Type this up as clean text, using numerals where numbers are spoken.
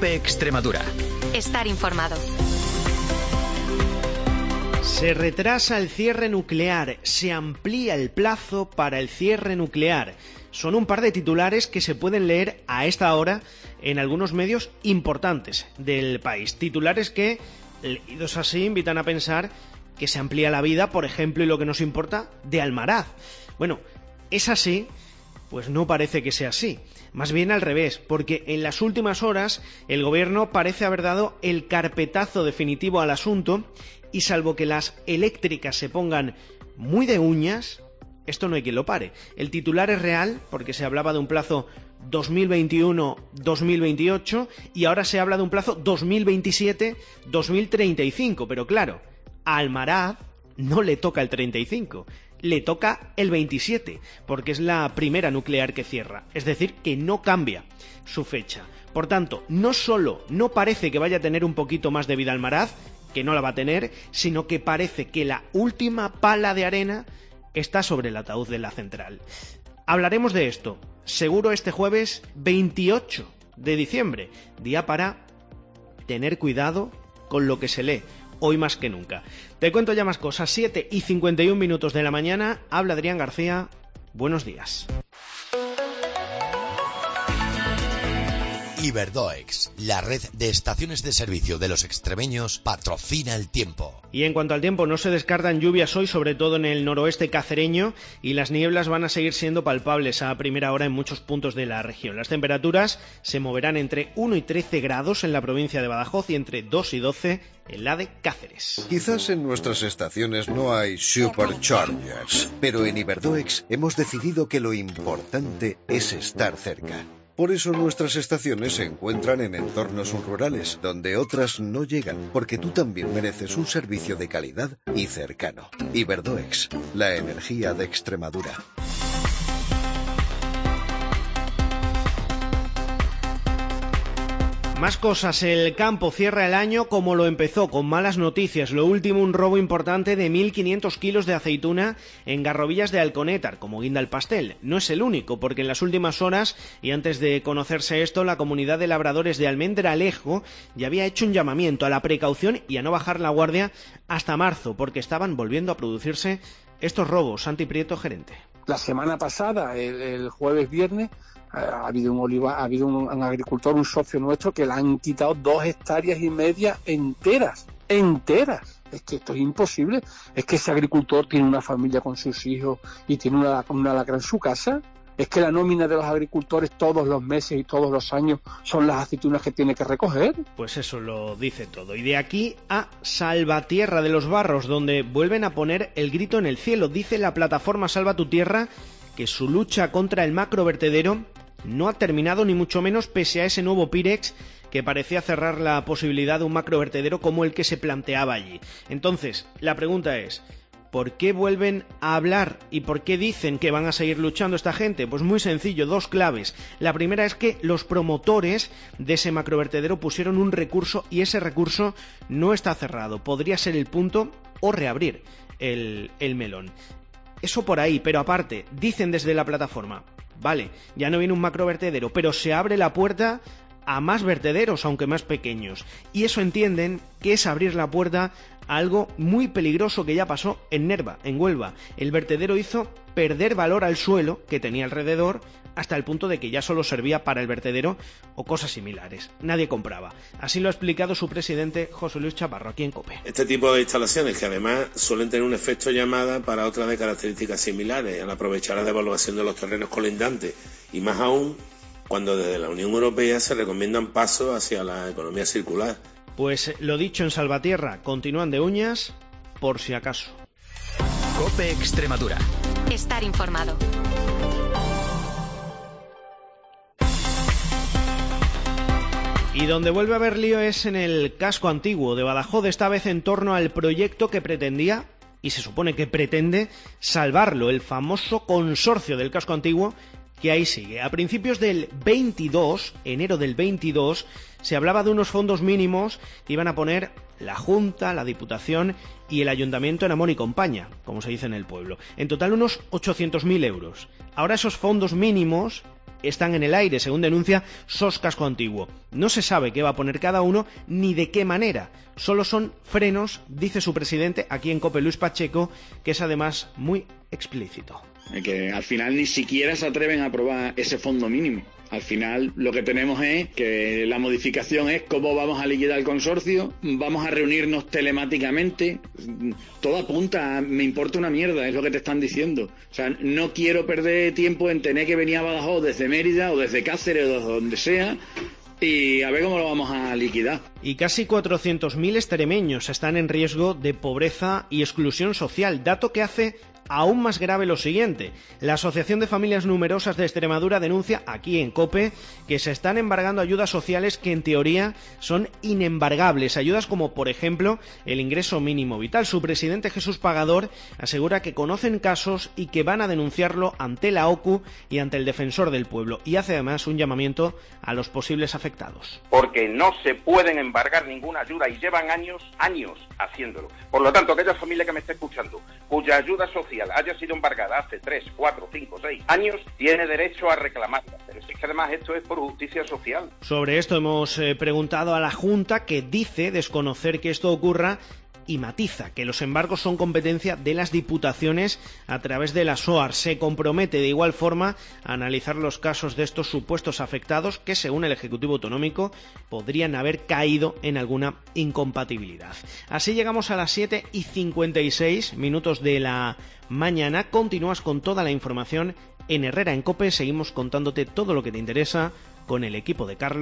COPE Extremadura. Estar informado. Se retrasa el cierre nuclear, se amplía el plazo para el cierre nuclear. Son un par de titulares que se pueden leer a esta hora en algunos medios importantes del país. Titulares que, leídos así, invitan a pensar que se amplía la vida, por ejemplo, y lo que nos importa, de Almaraz. Bueno, ¿es así? Pues no parece que sea así. Más bien al revés, porque en las últimas horas el gobierno parece haber dado el carpetazo definitivo al asunto y salvo que las eléctricas se pongan muy de uñas, esto no hay quien lo pare. El titular es real porque se hablaba de un plazo 2021-2028 y ahora se habla de un plazo 2027-2035, pero claro, a Almaraz no le toca el 35, le toca el 27, porque es la primera nuclear que cierra, es decir, que no cambia su fecha. Por tanto, no solo no parece que vaya a tener un poquito más de vida Almaraz, que no la va a tener, sino que parece que la última pala de arena está sobre el ataúd de la central. Hablaremos de esto, seguro este jueves 28 de diciembre, día para tener cuidado con lo que se lee, hoy más que nunca. Te cuento ya más cosas, 7:51 de la mañana, habla Adrián García, buenos días. Iberdoex, la red de estaciones de servicio de los extremeños, patrocina el tiempo. Y en cuanto al tiempo, no se descartan lluvias hoy, sobre todo en el noroeste cacereño, y las nieblas van a seguir siendo palpables a primera hora en muchos puntos de la región. Las temperaturas se moverán entre 1 y 13 grados en la provincia de Badajoz y entre 2 y 12 en la de Cáceres. Quizás en nuestras estaciones no hay superchargers, pero en Iberdoex hemos decidido que lo importante es estar cerca. Por eso nuestras estaciones se encuentran en entornos rurales, donde otras no llegan, porque tú también mereces un servicio de calidad y cercano. Iberdoex, la energía de Extremadura. Más cosas, el campo cierra el año como lo empezó, con malas noticias. Lo último, un robo importante de 1.500 kilos de aceituna en Garrovillas de Alconétar, como guinda el pastel. No es el único, porque en las últimas horas, y antes de conocerse esto, la comunidad de labradores de Almendralejo ya había hecho un llamamiento a la precaución y a no bajar la guardia hasta marzo, porque estaban volviendo a producirse estos robos. Santi Prieto, gerente. La semana pasada, el jueves, viernes, ha habido un agricultor, un socio nuestro, que le han quitado 2,5 hectáreas enteras. Es que esto es imposible. Es que ese agricultor tiene una familia con sus hijos y tiene una lacra en su casa. Es que la nómina de los agricultores todos los meses y todos los años son las aceitunas que tiene que recoger. Pues eso lo dice todo. Y de aquí a Salvatierra de los Barros, donde vuelven a poner el grito en el cielo. Dice la plataforma Salva tu Tierra que su lucha contra el macrovertedero no ha terminado, ni mucho menos, pese a ese nuevo Pirex que parecía cerrar la posibilidad de un macrovertedero como el que se planteaba allí. Entonces, la pregunta es, ¿por qué vuelven a hablar y por qué dicen que van a seguir luchando esta gente? Pues muy sencillo, 2 claves. La primera es que los promotores de ese macrovertedero pusieron un recurso y ese recurso no está cerrado. Podría ser el punto o reabrir el melón. Eso por ahí, pero aparte, dicen desde la plataforma, vale, ya no viene un macrovertedero, pero se abre la puerta a más vertederos, aunque más pequeños. Y eso entienden que es abrir la puerta a algo muy peligroso que ya pasó en Nerva, en Huelva. El vertedero hizo perder valor al suelo que tenía alrededor hasta el punto de que ya solo servía para el vertedero o cosas similares. Nadie compraba. Así lo ha explicado su presidente José Luis Chaparro aquí en COPE. Este tipo de instalaciones, que además suelen tener un efecto llamada para otras de características similares, al aprovechar la devaluación de los terrenos colindantes, y más aún cuando desde la Unión Europea se recomiendan pasos hacia la economía circular. Pues lo dicho en Salvatierra, continúan de uñas por si acaso. COPE Extremadura. Estar informado. Y donde vuelve a haber lío es en el casco antiguo de Badajoz, esta vez en torno al proyecto que pretendía, y se supone que pretende, salvarlo, el famoso consorcio del casco antiguo, que ahí sigue. A principios del 22, enero del 22, se hablaba de unos fondos mínimos que iban a poner la Junta, la Diputación y el Ayuntamiento en amor y compañía, como se dice en el pueblo. En total unos 800.000 euros. Ahora esos fondos mínimos están en el aire, según denuncia SOS Casco Antiguo. No se sabe qué va a poner cada uno ni de qué manera. Solo son frenos, dice su presidente aquí en COPE, Luis Pacheco, que es además muy explícito. Que al final ni siquiera se atreven a aprobar ese fondo mínimo. Al final lo que tenemos es que la modificación es cómo vamos a liquidar el consorcio, vamos a reunirnos telemáticamente, todo apunta a me importa una mierda, es lo que te están diciendo. O sea, no quiero perder tiempo en tener que venir a Badajoz desde Mérida o desde Cáceres o desde donde sea y a ver cómo lo vamos a liquidar. Y casi 400.000 extremeños están en riesgo de pobreza y exclusión social, dato que hace aún más grave lo siguiente. La Asociación de Familias Numerosas de Extremadura denuncia aquí en COPE que se están embargando ayudas sociales que en teoría son inembargables, ayudas como por ejemplo el ingreso mínimo vital. Su presidente Jesús Pagador asegura que conocen casos y que van a denunciarlo ante la OCU y ante el Defensor del Pueblo, y hace además un llamamiento a los posibles afectados. Porque no se pueden embargar ninguna ayuda y llevan años haciéndolo. Por lo tanto, aquella familia que me esté escuchando, cuya ayuda social haya sido embargada hace 3, 4, 5, 6 años, tiene derecho a reclamarla. Pero es que además esto es por justicia social. Sobre esto hemos preguntado a la Junta, que dice desconocer que esto ocurra y matiza que los embargos son competencia de las diputaciones a través de la SOAR. Se compromete de igual forma a analizar los casos de estos supuestos afectados que, según el Ejecutivo Autonómico, podrían haber caído en alguna incompatibilidad. Así llegamos a las 7:56 de la mañana. Continúas con toda la información en Herrera en COPE. Seguimos contándote todo lo que te interesa con el equipo de Carlos.